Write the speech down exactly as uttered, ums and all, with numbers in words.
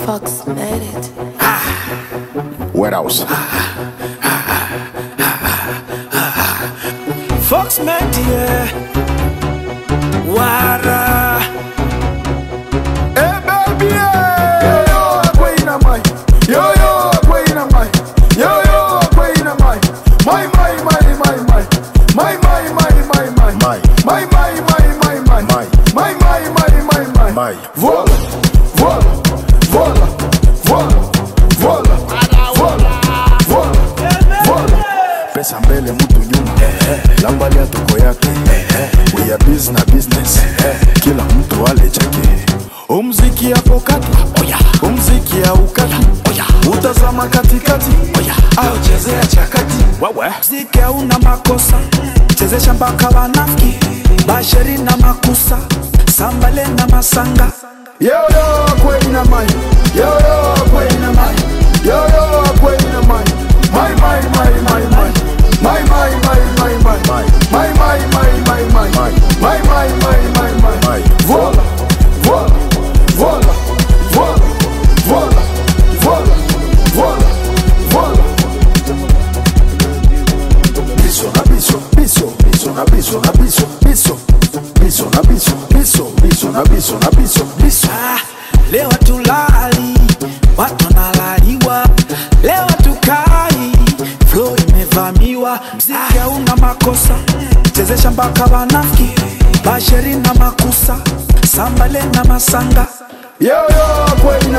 Fox made it. What else? Fox made it. Wara. Hey baby, yeah. Yo yo, queen of mine. Yo yo, queen of mine. Yo yo, queen of mine. My my my my my. My my my my my. My my my my my. My my my my my my. Voila, voila, voila, voila, voila, voila, voila, voila. Pesa mbele mtu nyuma. Lambalia tuko yake. We are business business. Kila mtu ale chake. Umziki hapo kati, oya. Umziki ya ukati, oya. Utazama katikati, oya. Au chezea chakati, wewe. Mziki hauna makosa, chezesha mpaka wanafiki. Basheri na makusa, sambale na masanga. Yo yo, queen of mine. Yo yo, queen of mine. Yo yo, queen of mine. My my my my my. My my my my my. My my my my my. My my my my my. Voila, voila, voila, voila, voila, voila, voila, voila. Biso na biso, biso, biso na biso na biso, biso, biso na biso, biso, biso na biso na biso, biso. Ah, leo tulali, watu nalaliwa. Leo tukai, flow imevamiwa. Mziki hauna makosa, chezesha mpaka wanafiki. Basheri na makusa, sambale na masanga. Yo yo, queen